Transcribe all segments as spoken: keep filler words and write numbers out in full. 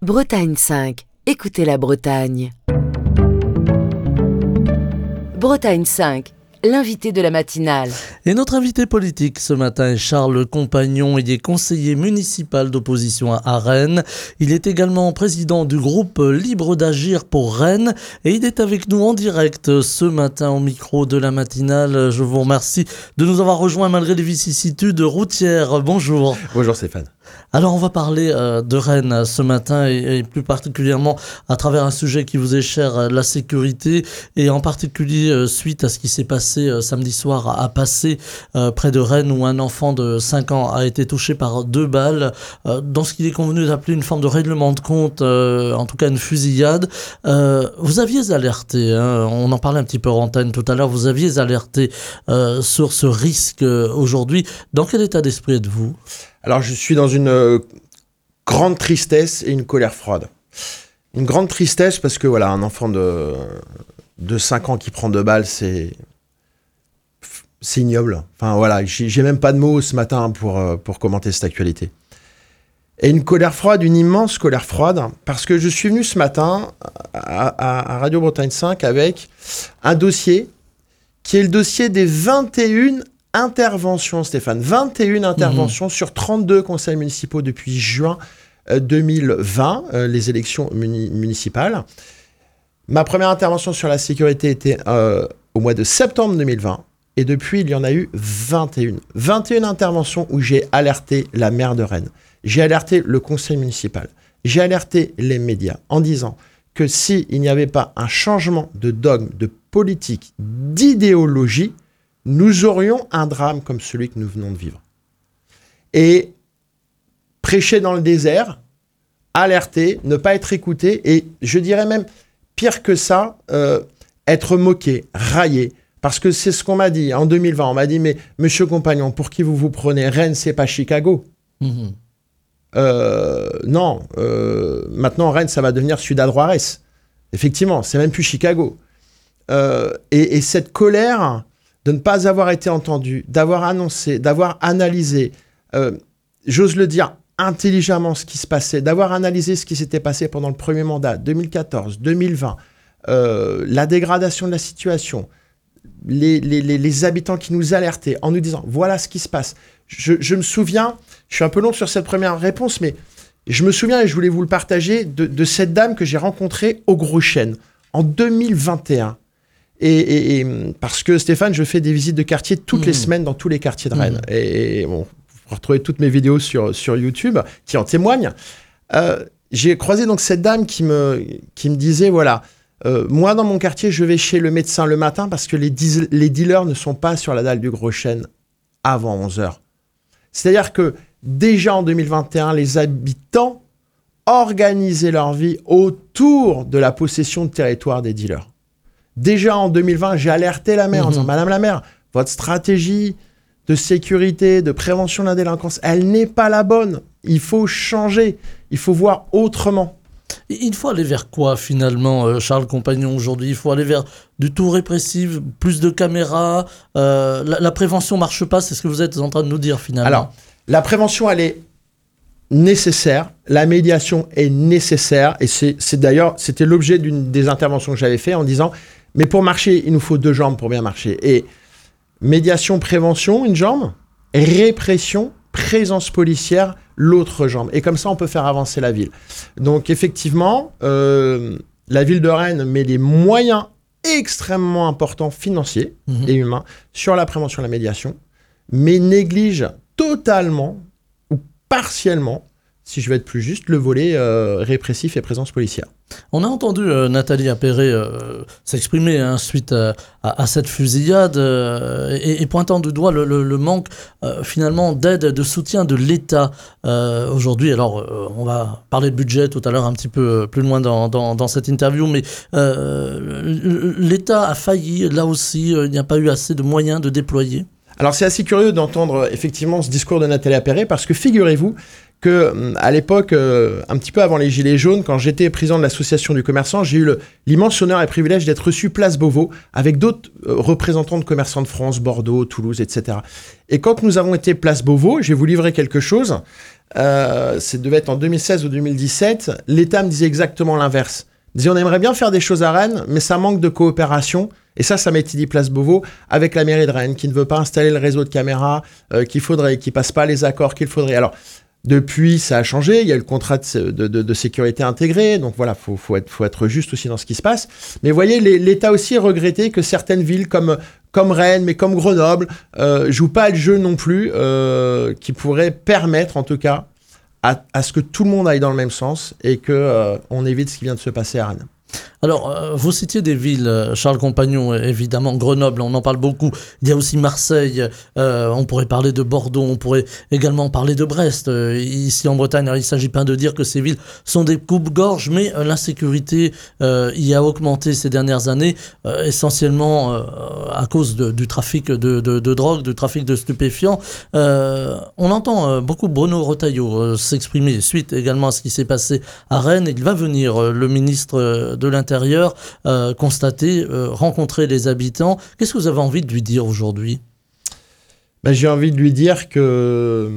Bretagne cinq. Écoutez la Bretagne. Bretagne cinq. L'invité de la matinale. Et notre invité politique ce matin est Charles Compagnon. Il est conseiller municipal d'opposition à Rennes. Il est également président du groupe Libre d'Agir pour Rennes. Et il est avec nous en direct ce matin au micro de la matinale. Je vous remercie de nous avoir rejoints malgré les vicissitudes routières. Bonjour. Bonjour Stéphane. Alors on va parler euh, de Rennes ce matin et, et plus particulièrement à travers un sujet qui vous est cher, euh, la sécurité, et en particulier euh, suite à ce qui s'est passé euh, samedi soir à, à Passé euh, près de Rennes où un enfant de cinq ans a été touché par deux balles euh, dans ce qu'il est convenu d'appeler une forme de règlement de compte, euh, en tout cas une fusillade. Euh, vous aviez alerté, hein, on en parlait un petit peu en antenne tout à l'heure, vous aviez alerté euh, sur ce risque euh, aujourd'hui. Dans quel état d'esprit êtes-vous ? Alors, je suis dans une euh, grande tristesse et une colère froide. Une grande tristesse parce que, voilà, un enfant de, de cinq ans qui prend deux balles, c'est, c'est ignoble. Enfin, voilà, j'ai, j'ai même pas de mots ce matin pour, euh, pour commenter cette actualité. Et une colère froide, une immense colère froide, parce que je suis venu ce matin à, à, à Radio Bretagne cinq avec un dossier qui est le dossier des vingt et une interventions, Stéphane. vingt et une interventions mmh. sur trente-deux conseils municipaux depuis juin deux mille vingt, euh, les élections muni- municipales. Ma première intervention sur la sécurité était euh, au mois de septembre deux mille vingt. Et depuis, il y en a eu vingt et une. vingt et une interventions où j'ai alerté la maire de Rennes. J'ai alerté le conseil municipal. J'ai alerté les médias en disant que s'il n'y avait pas un changement de dogme, de politique, d'idéologie, nous aurions un drame comme celui que nous venons de vivre. Et prêcher dans le désert, alerter, ne pas être écouté, et je dirais même, pire que ça, euh, être moqué, raillé. Parce que c'est ce qu'on m'a dit en deux mille vingt. On m'a dit, mais monsieur Compagnon, pour qui vous vous prenez ? Rennes, c'est pas Chicago. Mmh. Euh, non, euh, maintenant Rennes, ça va devenir Ciudad Juárez. Effectivement, c'est même plus Chicago. Euh, et, et cette colère de ne pas avoir été entendu, d'avoir annoncé, d'avoir analysé, euh, j'ose le dire, intelligemment ce qui se passait, d'avoir analysé ce qui s'était passé pendant le premier mandat, deux mille quatorze, deux mille vingt, euh, la dégradation de la situation, les, les, les, les habitants qui nous alertaient en nous disant « voilà ce qui se passe ». Je, je me souviens, je suis un peu long sur cette première réponse, mais je me souviens, et je voulais vous le partager, de, de cette dame que j'ai rencontrée au Gros Chêne en deux mille vingt et un. Et, et, et parce que Stéphane, je fais des visites de quartier toutes mmh. les semaines dans tous les quartiers de Rennes. Mmh. Et, et bon, vous pouvez retrouver toutes mes vidéos sur, sur YouTube qui en témoignent. Euh, j'ai croisé donc cette dame qui me, qui me disait, voilà, euh, moi dans mon quartier, je vais chez le médecin le matin parce que les, dis- les dealers ne sont pas sur la dalle du Gros Chêne avant onze heures. C'est-à-dire que déjà en deux mille vingt et un, les habitants organisaient leur vie autour de la possession de territoire des dealers. Déjà en deux mille vingt, j'ai alerté la maire mmh. en disant « Madame la maire, votre stratégie de sécurité, de prévention de la délinquance, elle n'est pas la bonne. Il faut changer. Il faut voir autrement. » Il faut aller vers quoi finalement, Charles Compagnon, aujourd'hui ? Il faut aller vers du tout répressif, plus de caméras. Euh, la, la prévention ne marche pas, c'est ce que vous êtes en train de nous dire finalement. Alors, la prévention, elle est nécessaire. La médiation est nécessaire. Et c'est, c'est d'ailleurs, c'était l'objet d'une des interventions que j'avais fait en disant « Mais pour marcher, il nous faut deux jambes pour bien marcher. » Et médiation, prévention, une jambe. Répression, présence policière, l'autre jambe. Et comme ça, on peut faire avancer la ville. Donc, effectivement, euh, la ville de Rennes met des moyens extrêmement importants, financiers mmh. et humains, sur la prévention et la médiation, mais néglige totalement ou partiellement, si je veux être plus juste, le volet euh, répressif et présence policière. On a entendu euh, Nathalie Appéré euh, s'exprimer hein, suite à, à, à cette fusillade euh, et, et pointant du doigt le, le, le manque euh, finalement d'aide, de soutien de l'État euh, aujourd'hui. Alors euh, on va parler de budget tout à l'heure un petit peu plus loin dans, dans, dans cette interview, mais euh, l'État a failli, là aussi, euh, il n'y a pas eu assez de moyens de déployer. Alors c'est assez curieux d'entendre effectivement ce discours de Nathalie Appéré parce que figurez-vous que à l'époque, euh, un petit peu avant les Gilets jaunes, quand j'étais président de l'association du commerçant, j'ai eu le, l'immense honneur et privilège d'être reçu place Beauvau avec d'autres euh, représentants de commerçants de France, Bordeaux, Toulouse, et cetera. Et quand nous avons été place Beauvau, je vais vous livrer quelque chose. euh, ça devait être en deux mille seize ou deux mille dix-sept, l'État me disait exactement l'inverse. Il disait on aimerait bien faire des choses à Rennes, mais ça manque de coopération. Et ça, ça m'a été dit Place Beauvau, avec la mairie de Rennes, qui ne veut pas installer le réseau de caméras euh, qu'il faudrait, qui passe pas les accords qu'il faudrait. Alors, depuis, ça a changé. Il y a eu le contrat de, de, de, de sécurité intégré. Donc voilà, faut, faut être, faut être juste aussi dans ce qui se passe. Mais vous voyez, les, l'État aussi regrettait que certaines villes comme, comme Rennes, mais comme Grenoble, euh, jouent pas le jeu non plus, euh, qui pourrait permettre, en tout cas, à, à ce que tout le monde aille dans le même sens et que euh, on évite ce qui vient de se passer à Rennes. Alors, euh, vous citiez des villes, Charles Compagnon, évidemment, Grenoble, on en parle beaucoup. Il y a aussi Marseille, euh, on pourrait parler de Bordeaux, on pourrait également parler de Brest. Euh, ici en Bretagne, alors, il ne s'agit pas de dire que ces villes sont des coupe-gorge, mais euh, l'insécurité euh, y a augmenté ces dernières années, euh, essentiellement euh, à cause de, du trafic de, de, de drogue, du trafic de stupéfiants. Euh, on entend euh, beaucoup Bruno Retailleau euh, s'exprimer suite également à ce qui s'est passé à Rennes. Il va venir, euh, le ministre euh, de l'Intérieur, Euh, constater, euh, rencontrer les habitants. Qu'est-ce que vous avez envie de lui dire aujourd'hui ? Ben, j'ai envie de lui dire que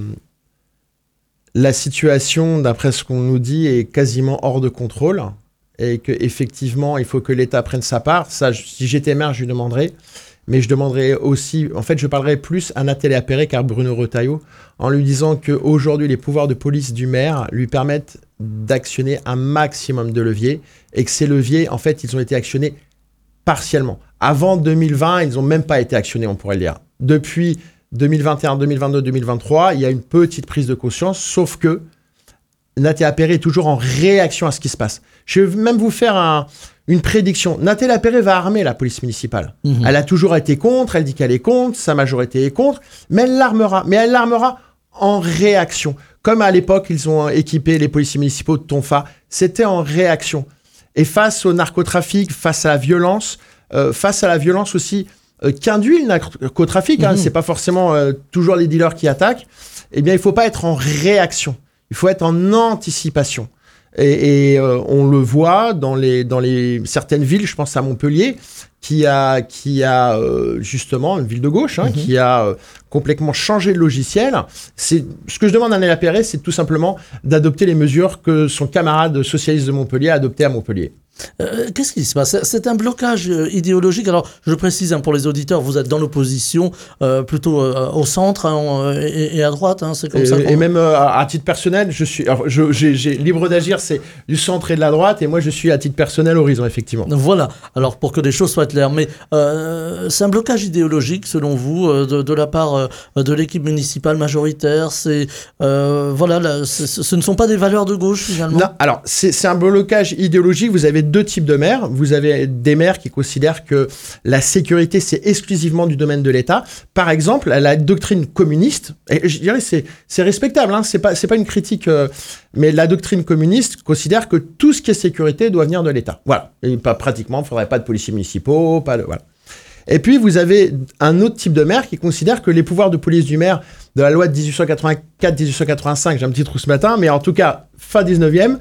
la situation, d'après ce qu'on nous dit, est quasiment hors de contrôle et qu'effectivement, il faut que l'État prenne sa part. Ça, je, si j'étais maire, je lui demanderais. Mais je demanderais aussi... En fait, je parlerais plus à Nathalie Appéré qu'à Bruno Retailleau en lui disant qu'aujourd'hui, les pouvoirs de police du maire lui permettent d'actionner un maximum de leviers et que ces leviers, en fait, ils ont été actionnés partiellement. Avant deux mille vingt, ils n'ont même pas été actionnés, on pourrait le dire. Depuis deux mille vingt et un, deux mille vingt-deux, deux mille vingt-trois, il y a une petite prise de conscience, sauf que Nathalie Appéré est toujours en réaction à ce qui se passe. Je vais même vous faire un, une prédiction. Nathalie Appéré va armer la police municipale. Mmh. Elle a toujours été contre, elle dit qu'elle est contre, sa majorité est contre, mais elle l'armera. Mais elle l'armera en réaction. Comme à l'époque, ils ont équipé les policiers municipaux de Tonfa, c'était en réaction. Et face au narcotrafic, face à la violence, euh, face à la violence aussi euh, qu'induit le narcotrafic, mmh. hein, c'est pas forcément euh, toujours les dealers qui attaquent, eh bien, il faut pas être en réaction. Il faut être en anticipation. Et, et euh, on le voit dans, les, dans les, certaines villes, je pense à Montpellier, qui a, qui a euh, justement, une ville de gauche, hein, mmh. qui a euh, complètement changé le logiciel. C'est, ce que je demande à Nathalie Appéré, c'est tout simplement d'adopter les mesures que son camarade socialiste de Montpellier a adoptées à Montpellier. Euh, qu'est-ce qui se passe ? C'est un blocage euh, idéologique. Alors, je précise hein, pour les auditeurs, vous êtes dans l'opposition, euh, plutôt euh, au centre hein, et, et à droite. Hein, c'est comme et, ça. Et même euh, à titre personnel, je suis, alors, je, j'ai, j'ai libre d'agir, c'est du centre et de la droite, et moi je suis à titre personnel horizon, effectivement. Voilà. Alors pour que les choses soient claires, mais euh, c'est un blocage idéologique selon vous euh, de, de la part euh, de l'équipe municipale majoritaire. C'est euh, voilà, là, c'est, ce ne sont pas des valeurs de gauche finalement. Non. Alors c'est, c'est un blocage idéologique. Vous avez deux types de maires. Vous avez des maires qui considèrent que la sécurité, c'est exclusivement du domaine de l'État. Par exemple, la doctrine communiste, et je dirais c'est, c'est respectable, hein, c'est pas, c'est pas une critique, euh, mais la doctrine communiste considère que tout ce qui est sécurité doit venir de l'État. Voilà. Et pas pratiquement, il ne faudrait pas de policiers municipaux, pas de... Voilà. Et puis, vous avez un autre type de maire qui considère que les pouvoirs de police du maire de la loi de dix-huit cent quatre-vingt-quatre dix-huit cent quatre-vingt-cinq, j'ai un petit trou ce matin, mais en tout cas, fin dix-neuvième,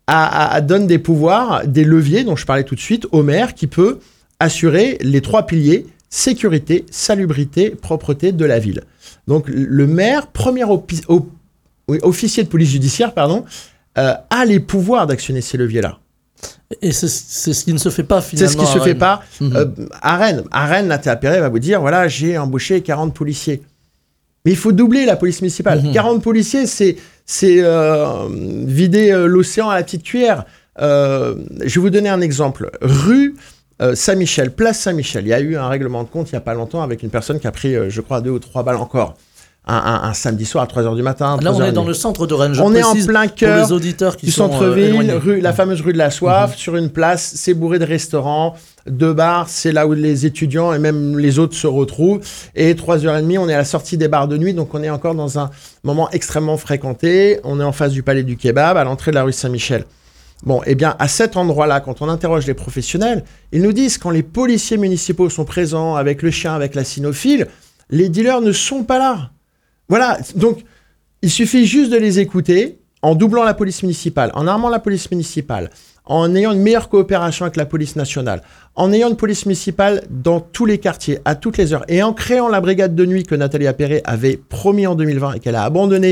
À, à, donne des pouvoirs, des leviers dont je parlais tout de suite, au maire qui peut assurer les trois piliers, sécurité, salubrité, propreté de la ville. Donc le maire, premier opi- op- oui, officier de police judiciaire, pardon, euh, a les pouvoirs d'actionner ces leviers-là. Et c'est, c'est ce qui ne se fait pas finalement. C'est ce qui ne se fait pas mmh. euh, à Rennes. À Rennes, Nathalie Appéré va vous dire, voilà, j'ai embauché quarante policiers. Mais il faut doubler la police municipale. Mmh. quarante policiers, c'est, c'est euh, vider euh, l'océan à la petite cuillère. Euh, je vais vous donner un exemple. Rue euh, Saint-Michel, place Saint-Michel. Il y a eu un règlement de compte il n'y a pas longtemps avec une personne qui a pris, euh, je crois, deux ou trois balles encore. Un, un, un samedi soir à trois heures du matin. Là, on est dans le centre de Rennes. Je on est en plein cœur les auditeurs qui du sont, centre-ville, euh, rue, la fameuse rue de la Soif, mmh. sur une place, c'est bourré de restaurants, de bars, c'est là où les étudiants et même les autres se retrouvent. Et trois heures trente, on est à la sortie des bars de nuit, donc on est encore dans un moment extrêmement fréquenté. On est en face du Palais du Kebab, à l'entrée de la rue Saint-Michel. Bon, eh bien, à cet endroit-là, quand on interroge les professionnels, ils nous disent quand les policiers municipaux sont présents avec le chien, avec la cynophile, les dealers ne sont pas là. Voilà, donc il suffit juste de les écouter en doublant la police municipale, en armant la police municipale, en ayant une meilleure coopération avec la police nationale, en ayant une police municipale dans tous les quartiers, à toutes les heures, et en créant la brigade de nuit que Nathalie Appéré avait promis en deux mille vingt et qu'elle a abandonnée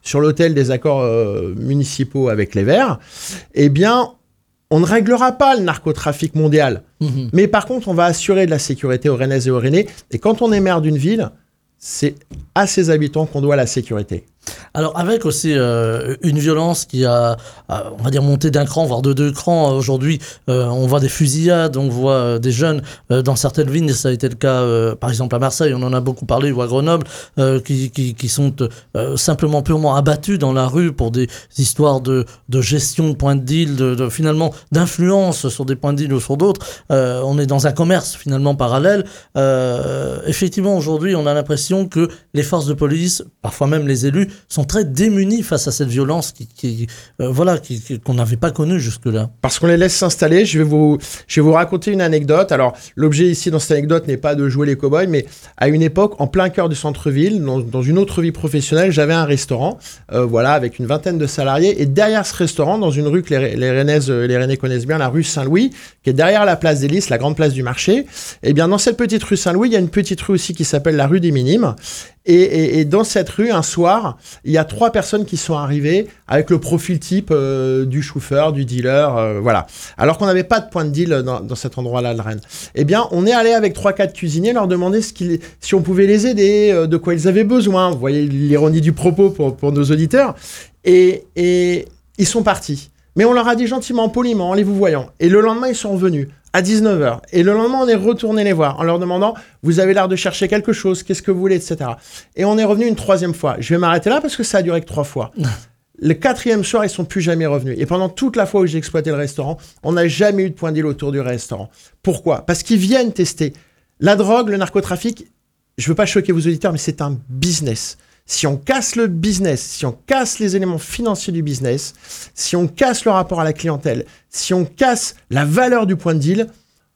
sur l'autel des accords euh, municipaux avec les Verts, eh bien, on ne réglera pas le narcotrafic mondial. Mmh. Mais par contre, on va assurer de la sécurité aux Rennaises et aux Rennais. Et quand on est maire d'une ville, c'est à ses habitants qu'on doit la sécurité. Alors avec aussi euh, une violence qui a, a, on va dire, monté d'un cran, voire de deux crans. Aujourd'hui, euh, on voit des fusillades, on voit euh, des jeunes euh, dans certaines villes, ça a été le cas euh, par exemple à Marseille, on en a beaucoup parlé, ou à Grenoble, euh, qui, qui, qui sont euh, simplement purement abattus dans la rue pour des histoires de, de gestion de points de deal, de, de, finalement d'influence sur des points de deal ou sur d'autres. Euh, on est dans un commerce finalement parallèle. Euh, effectivement, aujourd'hui, on a l'impression que les forces de police, parfois même les élus, sont très démunis face à cette violence qui, qui, euh, voilà, qui, qui, qu'on n'avait pas connue jusque-là. Parce qu'on les laisse s'installer. Je vais vous, je vais vous raconter une anecdote. Alors, l'objet ici dans cette anecdote n'est pas de jouer les cow-boys, mais à une époque, en plein cœur du centre-ville, dans, dans une autre vie professionnelle, j'avais un restaurant, euh, voilà, avec une vingtaine de salariés. Et derrière ce restaurant, dans une rue que les, les Rennaises et les Rennais connaissent bien, la rue Saint-Louis, qui est derrière la place des Lys, la grande place du marché, eh bien, dans cette petite rue Saint-Louis, il y a une petite rue aussi qui s'appelle la rue des Minimes. Et, et, et dans cette rue, un soir, il y a trois personnes qui sont arrivées avec le profil type euh, du chauffeur, du dealer, euh, voilà. Alors qu'on n'avait pas de point de deal dans, dans cet endroit-là de Rennes. Eh bien, on est allé avec trois quatre cuisiniers leur demander ce qu'ils, si on pouvait les aider, euh, de quoi ils avaient besoin. Vous voyez l'ironie du propos pour, pour nos auditeurs. Et, et ils sont partis. Mais on leur a dit gentiment, poliment, en les vous voyant. Et le lendemain, ils sont revenus à dix-neuf heures. Et le lendemain, on est retourné les voir en leur demandant « Vous avez l'air de chercher quelque chose, qu'est-ce que vous voulez ?» et cetera. Et on est revenu une troisième fois. Je vais m'arrêter là parce que ça a duré que trois fois. Le quatrième soir, ils sont plus jamais revenus. Et pendant toute la fois où j'ai exploité le restaurant, on n'a jamais eu de point de deal autour du restaurant. Pourquoi ? Parce qu'ils viennent tester. La drogue, le narcotrafic, je ne veux pas choquer vos auditeurs, mais c'est un business. Si on casse le business, si on casse les éléments financiers du business, si on casse le rapport à la clientèle, si on casse la valeur du point de deal,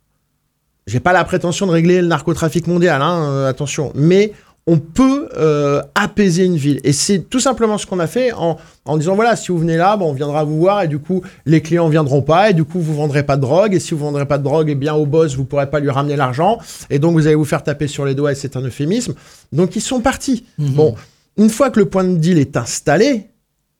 j'ai pas la prétention de régler le narcotrafic mondial, hein, euh, attention, mais on peut euh, apaiser une ville. Et c'est tout simplement ce qu'on a fait en, en disant, voilà, si vous venez là, bon, on viendra vous voir et du coup, les clients viendront pas et du coup, vous vendrez pas de drogue. Et si vous vendrez pas de drogue, eh bien, au boss, vous pourrez pas lui ramener l'argent. Et donc, vous allez vous faire taper sur les doigts et c'est un euphémisme. Donc, ils sont partis. Mmh. Bon. Une fois que le point de deal est installé,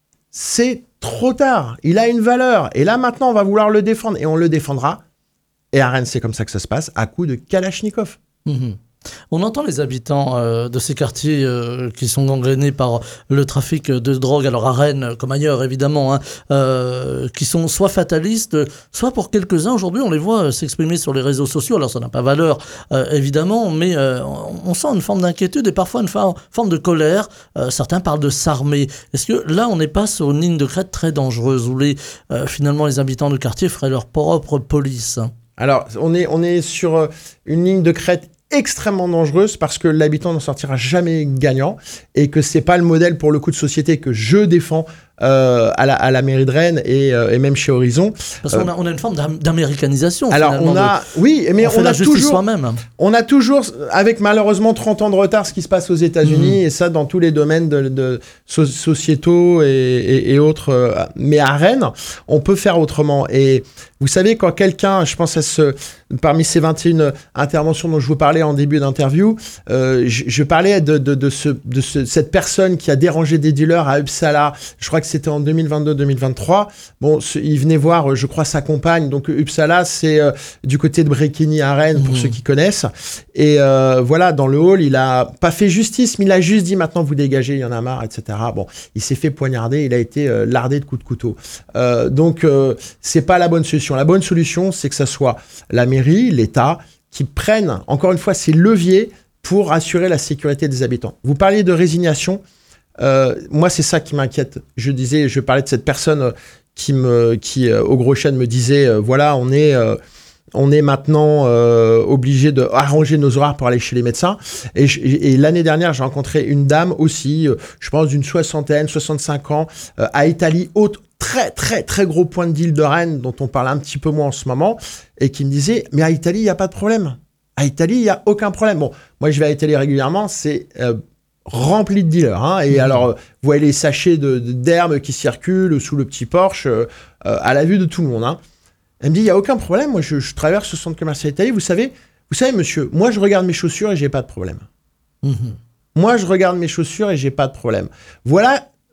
c'est trop tard. Il a une valeur. Et là, maintenant, on va vouloir le défendre. Et on le défendra. Et à Rennes, c'est comme ça que ça se passe, à coups de Kalachnikov. Mmh. On entend les habitants euh, de ces quartiers euh, qui sont gangrénés par le trafic de drogue, alors à Rennes comme ailleurs évidemment, hein, euh, qui sont soit fatalistes, soit pour quelques-uns aujourd'hui on les voit s'exprimer sur les réseaux sociaux, alors ça n'a pas valeur euh, évidemment, mais euh, on sent une forme d'inquiétude et parfois une fa- forme de colère. Euh, certains parlent de s'armer. Est-ce que là on n'est pas sur une ligne de crête très dangereuse où les, euh, finalement les habitants de quartier feraient leur propre police? Alors on est, on est sur une ligne de crête extrêmement dangereuse parce que l'habitant n'en sortira jamais gagnant et que c'est pas le modèle pour le coup de société que je défends euh, à, la, à la mairie de Rennes et, euh, et même chez Horizon. Parce qu'on a, on a une forme d'américanisation. Alors on a, de, oui, mais on, on a toujours, soi-même. On a toujours, avec malheureusement trente ans de retard, ce qui se passe aux États-Unis mmh. et ça dans tous les domaines de, de so- sociétaux et, et, et autres. Euh, mais à Rennes, on peut faire autrement. Et vous savez, quand quelqu'un, je pense à ce, parmi ces vingt et une interventions dont je vous parlais en début d'interview, euh, je, je parlais de, de, de, ce, de ce, cette personne qui a dérangé des dealers à Uppsala. Je crois que c'était en deux mille vingt-deux deux mille vingt-trois. Bon, ce, il venait voir, je crois, sa compagne. Donc Uppsala, c'est euh, du côté de Bréquigny à Rennes, pour mmh. ceux qui connaissent. Et euh, voilà, dans le hall, il a pas fait justice, mais il a juste dit maintenant vous dégagez, il y en a marre, et cetera. Bon, il s'est fait poignarder, il a été euh, lardé de coups de couteau. Euh, donc, euh, c'est pas la bonne solution. La bonne solution, c'est que ça soit la mairie, l'État, qui prennent, encore une fois, ces leviers pour assurer la sécurité des habitants. Vous parliez de résignation. Euh, moi, c'est ça qui m'inquiète. Je disais, je parlais de cette personne qui, me, qui euh, au Gros Chêne, me disait, euh, voilà, on est, euh, on est maintenant euh, obligé d'arranger nos horaires pour aller chez les médecins. Et, je, et l'année dernière, j'ai rencontré une dame aussi, euh, je pense d'une soixantaine, soixante-cinq ans, euh, à Italie, haute, très, très, très gros point de deal de Rennes, dont on parle un petit peu moins en ce moment, et qui me disait, mais à Italie, il n'y a pas de problème. À Italie, il n'y a aucun problème. Bon, moi, je vais à Italie régulièrement, c'est... Euh, rempli de dealers. Hein, et mmh. alors, vous voyez les sachets de, de, d'herbes qui circulent sous le petit Porsche euh, euh, à la vue de tout le monde. Hein. Elle me dit, il n'y a aucun problème. Moi, je, je traverse ce centre commercial Italie. Vous savez, vous savez, monsieur, moi, je regarde mes chaussures et j'ai pas de problème. Mmh. Moi, je regarde mes chaussures et j'ai pas de problème. Voilà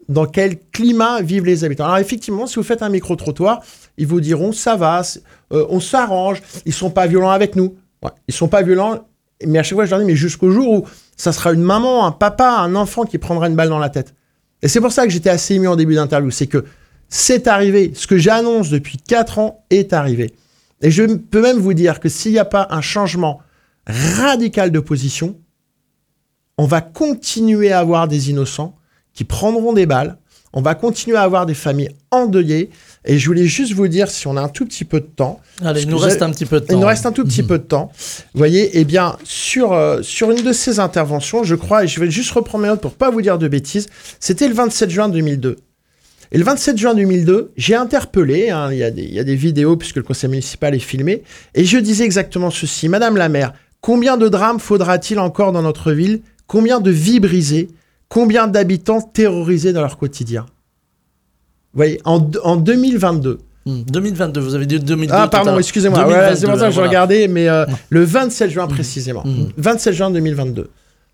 dans quel climat vivent les habitants. Alors effectivement, si vous faites un micro-trottoir, ils vous diront ça va, euh, on s'arrange, ils sont pas violents avec nous. Ouais, ils sont pas violents, mais à chaque fois je leur dis mais jusqu'au jour où ça sera une maman, un papa, un enfant qui prendra une balle dans la tête. Et c'est pour ça que j'étais assez ému en début d'interview, c'est que c'est arrivé, ce que j'annonce depuis quatre ans est arrivé. Et je peux même vous dire que s'il n'y a pas un changement radical de position, on va continuer à avoir des innocents qui prendront des balles, on va continuer à avoir des familles endeuillées, et je voulais juste vous dire, si on a un tout petit peu de temps... Allez, il nous reste un petit peu de temps. Il nous reste un tout petit mmh. peu de temps. Vous voyez, eh bien, sur, euh, sur une de ces interventions, je crois, et je vais juste reprendre mes notes pour ne pas vous dire de bêtises, c'était le vingt-sept juin deux mille deux. Et le vingt-sept juin deux mille deux, j'ai interpellé, hein, il y a des, il y a des vidéos puisque le conseil municipal est filmé, et je disais exactement ceci. Madame la maire, combien de drames faudra-t-il encore dans notre ville? Combien de vies brisées? Combien d'habitants terrorisés dans leur quotidien? Vous voyez, en, en deux mille vingt-deux. Mmh, deux mille vingt-deux, vous avez dit deux mille deux. Ah, pardon, excusez-moi. Ouais, c'est pour ça que je voilà. regardais, mais euh, le vingt-sept juin précisément. Mmh. vingt-sept juin deux mille vingt-deux.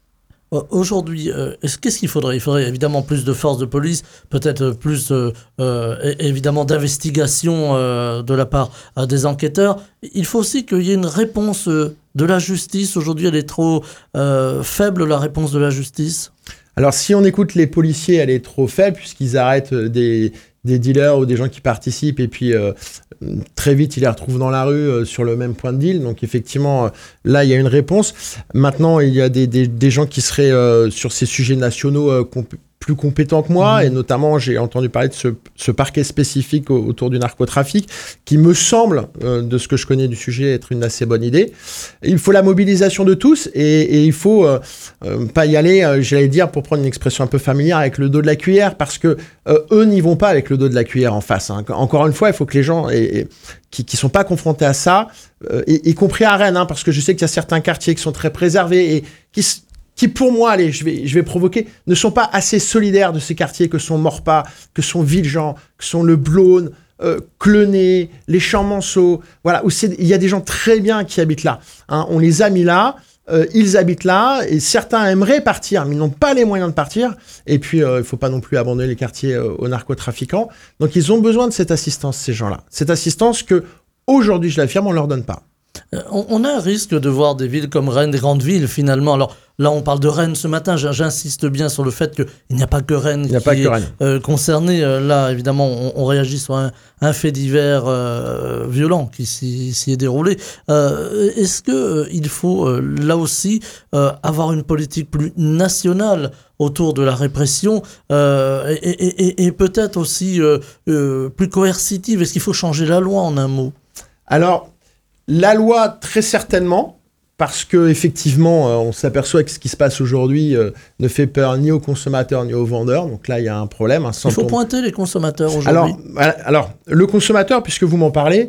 Aujourd'hui, euh, qu'est-ce qu'il faudrait? Il faudrait évidemment plus de forces de police, peut-être plus euh, euh, évidemment d'investigation euh, de la part euh, des enquêteurs. Il faut aussi qu'il y ait une réponse euh, de la justice. Aujourd'hui, elle est trop euh, faible, la réponse de la justice. Alors, si on écoute les policiers, elle est trop faible puisqu'ils arrêtent des, des dealers ou des gens qui participent et puis euh, très vite, ils les retrouvent dans la rue euh, sur le même point de deal. Donc, effectivement, euh, là, il y a une réponse. Maintenant, il y a des, des, des gens qui seraient euh, sur ces sujets nationaux euh, comp- plus compétents que moi. Mmh. Et notamment, j'ai entendu parler de ce, ce parquet spécifique au, autour du narcotrafic qui me semble, euh, de ce que je connais du sujet, être une assez bonne idée. Il faut la mobilisation de tous et, et il faut euh, euh, pas y aller, euh, j'allais dire, pour prendre une expression un peu familière, avec le dos de la cuillère, parce que euh, eux n'y vont pas avec le dos de la cuillère en face. Hein. Encore une fois, il faut que les gens et, et, qui ne sont pas confrontés à ça, euh, y, y compris à Rennes, hein, parce que je sais qu'il y a certains quartiers qui sont très préservés et qui... qui pour moi, allez, je vais, je vais provoquer, ne sont pas assez solidaires de ces quartiers que sont Maurepas, que sont Villejean, que sont le Blône, euh, Clenay, les Champs-Manceaux, voilà, où il y a des gens très bien qui habitent là. Hein, on les a mis là, euh, ils habitent là, et certains aimeraient partir, mais ils n'ont pas les moyens de partir. Et puis, euh, il ne faut pas non plus abandonner les quartiers euh, aux narcotrafiquants. Donc, ils ont besoin de cette assistance, ces gens-là. Cette assistance que, aujourd'hui, je l'affirme, on ne leur donne pas. On a un risque de voir des villes comme Rennes, des grandes villes finalement. Alors là, on parle de Rennes ce matin. J'insiste bien sur le fait qu'il n'y a pas que Rennes qui est euh, concerné. Là, évidemment, on, on réagit sur un, un fait divers euh, violent qui s'y, s'y est déroulé. Euh, est-ce qu'il euh, faut euh, là aussi euh, avoir une politique plus nationale autour de la répression euh, et, et, et, et peut-être aussi euh, euh, plus coercitive? Est-ce qu'il faut changer la loi en un mot? Alors, la loi, très certainement, parce qu'effectivement, euh, on s'aperçoit que ce qui se passe aujourd'hui euh, ne fait peur ni aux consommateurs ni aux vendeurs. Donc là, il y a un problème. Hein, il faut tomber. pointer les consommateurs aujourd'hui. Alors, alors le consommateur, puisque vous m'en parlez,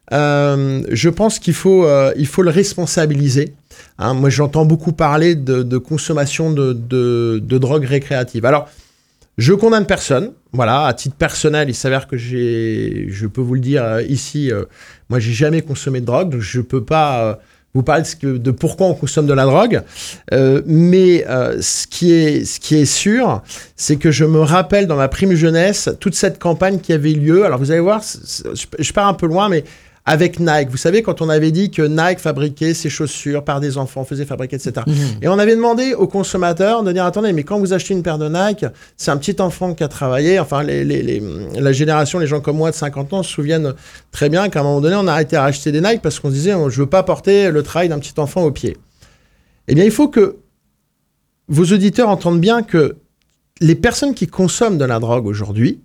euh, je pense qu'il faut, euh, il faut le responsabiliser. Hein, moi, j'entends beaucoup parler de, de consommation de, de, de drogue récréative. Alors, je condamne personne. Voilà, à titre personnel, il s'avère que j'ai, je peux vous le dire euh, ici, euh, moi, j'ai jamais consommé de drogue, donc je peux pas euh, vous parler de, ce que, de pourquoi on consomme de la drogue. Euh, mais euh, ce qui est, ce qui est sûr, c'est que je me rappelle dans ma prime jeunesse toute cette campagne qui avait lieu. Alors, vous allez voir, c'est, c'est, je, je pars un peu loin, mais avec Nike. Vous savez, quand on avait dit que Nike fabriquait ses chaussures par des enfants, faisait fabriquer, et cetera. Mmh. Et on avait demandé aux consommateurs de dire, attendez, mais quand vous achetez une paire de Nike, c'est un petit enfant qui a travaillé. Enfin, les, les, les, la génération, les gens comme moi de cinquante ans se souviennent très bien qu'à un moment donné, on a arrêté à acheter des Nike parce qu'on se disait, je ne veux pas porter le travail d'un petit enfant au pied. Eh bien, il faut que vos auditeurs entendent bien que les personnes qui consomment de la drogue aujourd'hui,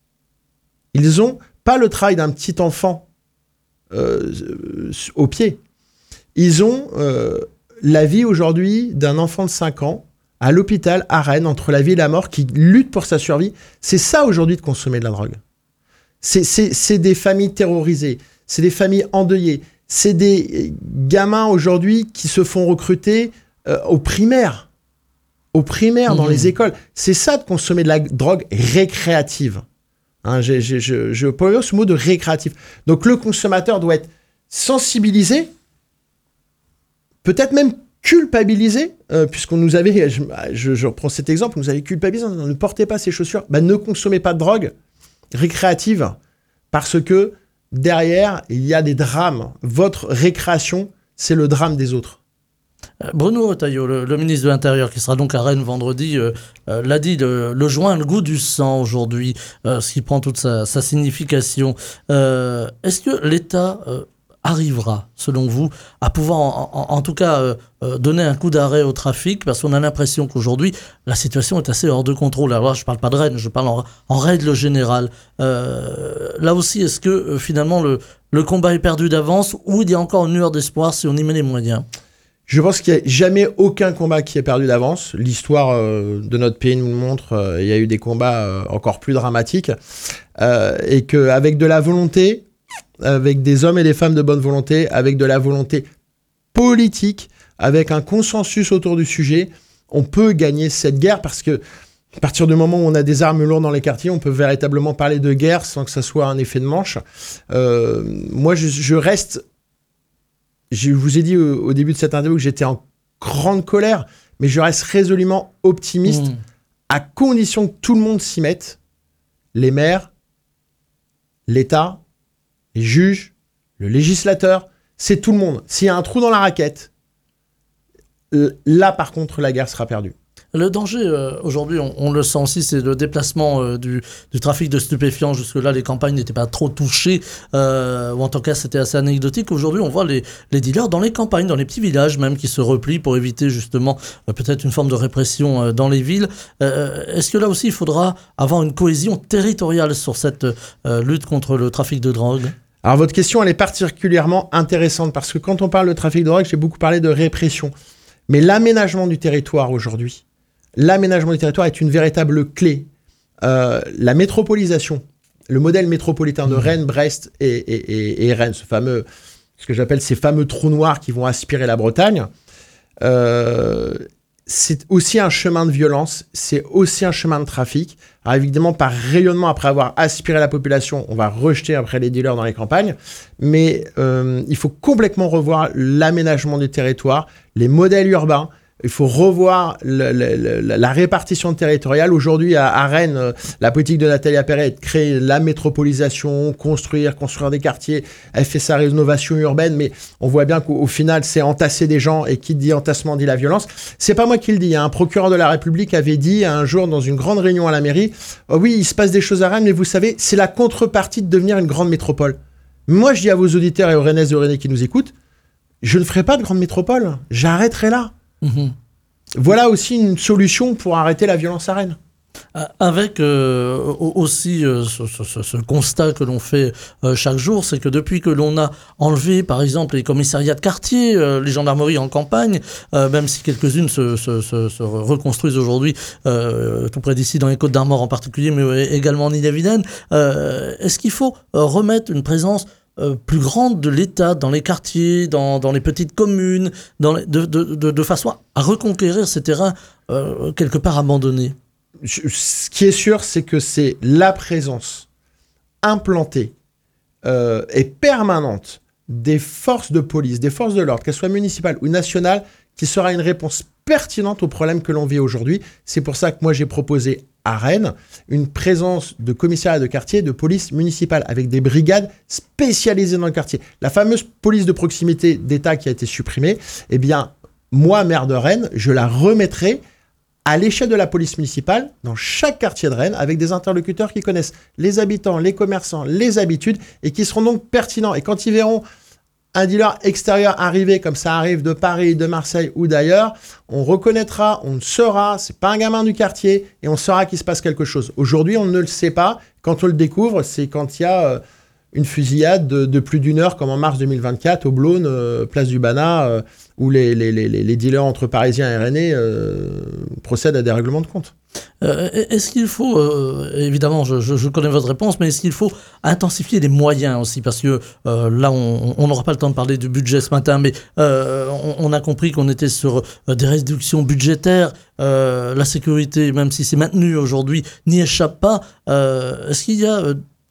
ils n'ont pas le travail d'un petit enfant Euh, au pied. Ils ont euh, la vie aujourd'hui d'un enfant de cinq ans à l'hôpital à Rennes, entre la vie et la mort, qui lutte pour sa survie. C'est ça aujourd'hui de consommer de la drogue. C'est, c'est, c'est des familles terrorisées, c'est des familles endeuillées, c'est des gamins aujourd'hui qui se font recruter euh, au primaire, au primaire mmh. dans les écoles. C'est ça de consommer de la drogue récréative. Hein, je, je, je, je peux ce mot de récréatif. Donc le consommateur doit être sensibilisé, peut-être même culpabilisés, euh, puisqu'on nous avait, je, je, je reprends cet exemple, on nous avait culpabilisés, ne portez pas ces chaussures, bah, ne consommez pas de drogue récréative, parce que derrière, il y a des drames. Votre récréation, c'est le drame des autres. Bruno Retailleau, le, le ministre de l'Intérieur, qui sera donc à Rennes vendredi, euh, euh, l'a dit, le, le joint a le goût du sang aujourd'hui, euh, ce qui prend toute sa, sa signification. Euh, est-ce que l'État euh, arrivera, selon vous, à pouvoir en, en, en tout cas euh, euh, donner un coup d'arrêt au trafic, parce qu'on a l'impression qu'aujourd'hui, la situation est assez hors de contrôle. Alors là, je ne parle pas de Rennes, je parle en, en règle générale. Euh, là aussi, est-ce que euh, finalement le, le combat est perdu d'avance, ou il y a encore une lueur d'espoir si on y met les moyens ? Je pense qu'il n'y a jamais aucun combat qui est perdu d'avance. L'histoire euh, de notre pays nous le montre. Euh, il y a eu des combats euh, encore plus dramatiques. Euh, et qu'avec de la volonté, avec des hommes et des femmes de bonne volonté, avec de la volonté politique, avec un consensus autour du sujet, on peut gagner cette guerre, parce que à partir du moment où on a des armes lourdes dans les quartiers, on peut véritablement parler de guerre sans que ça soit un effet de manche. Euh, moi, je, je reste... Je vous ai dit au, au début de cette interview que j'étais en grande colère, mais je reste résolument optimiste, mmh. à condition que tout le monde s'y mette. Les maires, l'État, les juges, le législateur, c'est tout le monde. S'il y a un trou dans la raquette, là, par contre, la guerre sera perdue. Le danger, euh, aujourd'hui, on, on le sent aussi, c'est le déplacement euh, du, du trafic de stupéfiants. Jusque-là, les campagnes n'étaient pas trop touchées, euh, ou en tout cas, c'était assez anecdotique. Aujourd'hui, on voit les, les dealers dans les campagnes, dans les petits villages même, qui se replient pour éviter justement euh, peut-être une forme de répression euh, dans les villes. Euh, est-ce que là aussi, il faudra avoir une cohésion territoriale sur cette euh, lutte contre le trafic de drogue ? Alors, votre question, elle est particulièrement intéressante, parce que quand on parle de trafic de drogue, j'ai beaucoup parlé de répression. Mais l'aménagement du territoire aujourd'hui, L'aménagement du territoire est une véritable clé. Euh, la métropolisation, le modèle métropolitain de Rennes, Brest et, et, et, et Rennes, ce fameux, ce que j'appelle ces fameux trous noirs qui vont aspirer la Bretagne, euh, c'est aussi un chemin de violence, c'est aussi un chemin de trafic. Alors évidemment, par rayonnement, après avoir aspiré la population, on va rejeter après les dealers dans les campagnes, mais euh, il faut complètement revoir l'aménagement du territoire, les modèles urbains. Il faut revoir le, le, le, la répartition territoriale. Aujourd'hui, à, à Rennes, euh, la politique de Nathalie Appéré est de créer la métropolisation, construire, construire des quartiers. Elle fait sa rénovation urbaine, mais on voit bien qu'au au final, c'est entasser des gens, et qui dit entassement dit la violence. C'est pas moi qui le dis. Hein. Un procureur de la République avait dit un jour dans une grande réunion à la mairie, oh oui, il se passe des choses à Rennes, mais vous savez, c'est la contrepartie de devenir une grande métropole. Moi, je dis à vos auditeurs et aux Rennaises et aux Rennais qui nous écoutent, je ne ferai pas de grande métropole. J'arrêterai là. Mmh. Voilà aussi une solution pour arrêter la violence à Rennes. Avec euh, aussi euh, ce, ce, ce constat que l'on fait euh, chaque jour, c'est que depuis que l'on a enlevé par exemple les commissariats de quartier, euh, les gendarmeries en campagne, euh, même si quelques-unes se, se, se, se reconstruisent aujourd'hui euh, tout près d'ici dans les Côtes d'Armor en particulier, mais également en Ille-et-Vilaine, euh, est-ce qu'il faut euh, remettre une présence Euh, plus grande de l'État dans les quartiers, dans, dans les petites communes, dans les, de, de, de, de façon à reconquérir ces terrains euh, quelque part abandonnés? Je, ce qui est sûr, c'est que c'est la présence implantée euh, et permanente des forces de police, des forces de l'ordre, qu'elles soient municipales ou nationales, qui sera une réponse pertinente aux problèmes que l'on vit aujourd'hui. C'est pour ça que moi, j'ai proposé à Rennes une présence de commissariat de quartier, de police municipale, avec des brigades spécialisées dans le quartier. La fameuse police de proximité d'État qui a été supprimée, eh bien, moi, maire de Rennes, je la remettrai à l'échelle de la police municipale, dans chaque quartier de Rennes, avec des interlocuteurs qui connaissent les habitants, les commerçants, les habitudes, et qui seront donc pertinents. Et quand ils verront un dealer extérieur arriver, comme ça arrive de Paris, de Marseille ou d'ailleurs, on reconnaîtra, on saura, c'est pas un gamin du quartier, et on saura qu'il se passe quelque chose. Aujourd'hui, on ne le sait pas. Quand on le découvre, c'est quand il y a euh, une fusillade de, de plus d'une heure, comme en mars deux mille vingt-quatre, au Blône, euh, place du Banat, euh, où les, les, les, les dealers entre Parisiens et Rennais euh, procèdent à des règlements de compte. Euh, est-ce qu'il faut, euh, évidemment, je, je, je connais votre réponse, mais est-ce qu'il faut intensifier les moyens aussi? Parce que euh, là, on n'aura pas le temps de parler du budget ce matin, mais euh, on, on a compris qu'on était sur euh, des réductions budgétaires. Euh, la sécurité, même si c'est maintenu aujourd'hui, n'y échappe pas. Euh, est-ce qu'il y a... Euh,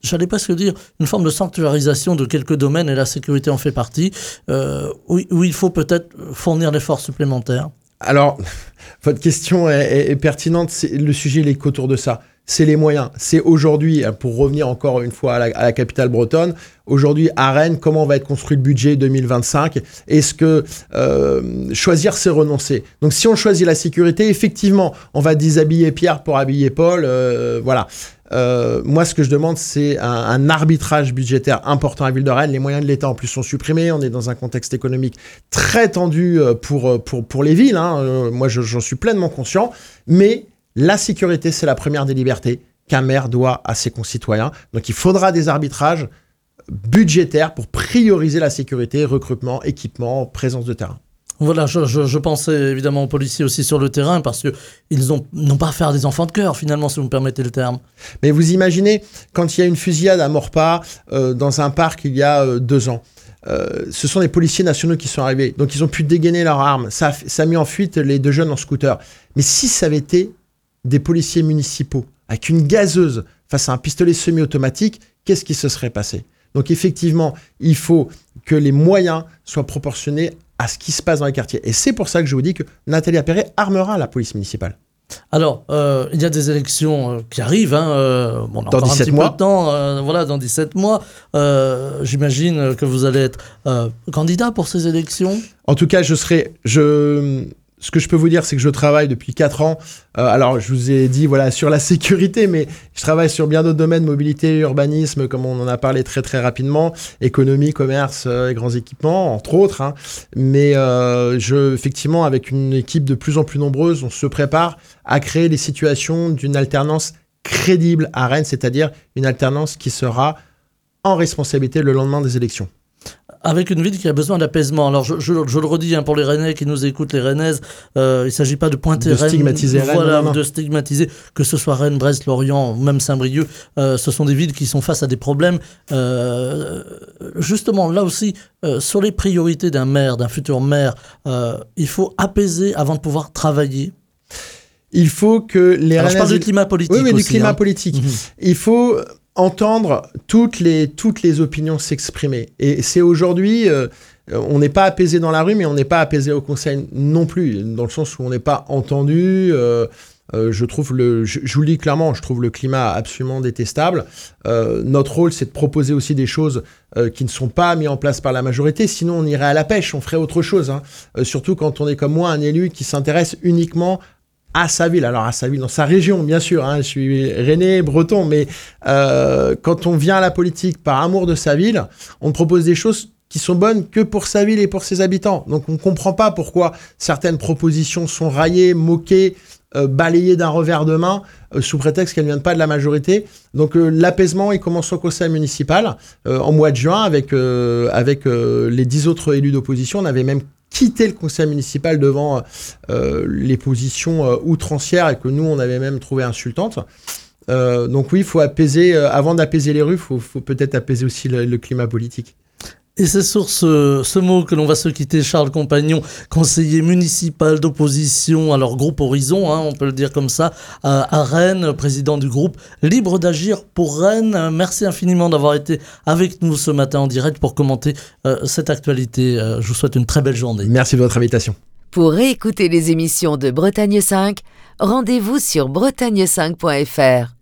j'allais presque dire, une forme de sanctuarisation de quelques domaines, et la sécurité en fait partie, euh, où, où il faut peut-être fournir l'effort supplémentaire. Alors, votre question est, est, est pertinente. C'est, le sujet, il est qu'autour de ça. C'est les moyens. C'est aujourd'hui, pour revenir encore une fois à la, à la capitale bretonne, aujourd'hui à Rennes, comment va être construit le budget deux mille vingt-cinq ? Est-ce que euh, choisir, c'est renoncer ? Donc si on choisit la sécurité, effectivement, on va déshabiller Pierre pour habiller Paul. Euh, voilà. Euh, moi, ce que je demande, c'est un, un arbitrage budgétaire important à la ville de Rennes. Les moyens de l'État, en plus, sont supprimés. On est dans un contexte économique très tendu pour, pour, pour les villes. Hein. Euh, moi, je, j'en suis pleinement conscient. Mais la sécurité, c'est la première des libertés qu'un maire doit à ses concitoyens. Donc, il faudra des arbitrages budgétaires pour prioriser la sécurité, recrutement, équipement, présence de terrain. Voilà, je, je, je pensais évidemment aux policiers aussi sur le terrain parce qu'ils ont, n'ont pas à faire des enfants de cœur, finalement, si vous me permettez le terme. Mais vous imaginez, quand il y a une fusillade à Maurepas, euh, dans un parc il y a euh, deux ans, Euh, ce sont les policiers nationaux qui sont arrivés. Donc, ils ont pu dégainer leurs armes. Ça a, ça a mis en fuite les deux jeunes en scooter. Mais si ça avait été des policiers municipaux avec une gazeuse face à un pistolet semi-automatique, qu'est-ce qui se serait passé ? Donc, effectivement, il faut que les moyens soient proportionnés à ce qui se passe dans les quartiers. Et c'est pour ça que je vous dis que Nathalie Appéré armera la police municipale. Alors, euh, il y a des élections euh, qui arrivent, hein, euh, bon, on a dans encore dix-sept un petit mois. peu de temps, euh, voilà, dans dix-sept mois. Euh, j'imagine que vous allez être euh, candidat pour ces élections. En tout cas, je serai... Je... Ce que je peux vous dire, c'est que je travaille depuis quatre ans. Euh, alors, je vous ai dit, voilà, sur la sécurité, mais je travaille sur bien d'autres domaines, mobilité, urbanisme, comme on en a parlé très, très rapidement, économie, commerce euh, et grands équipements, entre autres. Hein. Mais euh, je, effectivement, avec une équipe de plus en plus nombreuse, on se prépare à créer les situations d'une alternance crédible à Rennes, c'est-à-dire une alternance qui sera en responsabilité le lendemain des élections. Avec une ville qui a besoin d'apaisement. Alors, je, je, je le redis hein, pour les Rennais qui nous écoutent, les Rennaises, euh, il ne s'agit pas de pointer de Rennes. Stigmatiser Rennes. Voilà, non, non. de stigmatiser, que ce soit Rennes, Brest, Lorient, ou même Saint-Brieuc. Euh, ce sont des villes qui sont face à des problèmes. Euh, justement, là aussi, euh, sur les priorités d'un maire, d'un futur maire, euh, il faut apaiser avant de pouvoir travailler. Il faut que les Alors, Rennaises... je parle du climat politique Oui, mais aussi, du climat hein. politique. Mmh. Il faut entendre toutes les, toutes les opinions s'exprimer. Et c'est aujourd'hui, euh, on n'est pas apaisé dans la rue, mais on n'est pas apaisé au conseil non plus, dans le sens où on n'est pas entendu. Euh, euh, je trouve le, je, je vous le dis clairement, je trouve le climat absolument détestable. Euh, notre rôle, c'est de proposer aussi des choses euh, qui ne sont pas mises en place par la majorité. Sinon, on irait à la pêche, on ferait autre chose. Hein. Euh, surtout quand on est comme moi, un élu qui s'intéresse uniquement à sa ville, alors à sa ville, dans sa région, bien sûr, hein, je suis rennais, breton, mais euh, quand on vient à la politique par amour de sa ville, on propose des choses qui sont bonnes que pour sa ville et pour ses habitants. Donc on ne comprend pas pourquoi certaines propositions sont raillées, moquées, euh, balayées d'un revers de main, euh, sous prétexte qu'elles ne viennent pas de la majorité. Donc euh, l'apaisement, il commence au conseil municipal, euh, en mois de juin, avec, euh, avec euh, les dix autres élus d'opposition. On avait même quitter le conseil municipal devant euh, les positions euh, outrancières et que nous, on avait même trouvé insultantes. Euh, donc oui, il faut apaiser, euh, avant d'apaiser les rues, il faut, faut peut-être apaiser aussi le, le climat politique. Et c'est sur ce, ce mot que l'on va se quitter, Charles Compagnon, conseiller municipal d'opposition à leur groupe Horizon, hein, on peut le dire comme ça, à, à Rennes, président du groupe Libre d'agir pour Rennes. Merci infiniment d'avoir été avec nous ce matin en direct pour commenter euh, cette actualité. Euh, je vous souhaite une très belle journée. Merci de votre invitation. Pour réécouter les émissions de Bretagne cinq, rendez-vous sur bretagne cinq point f r.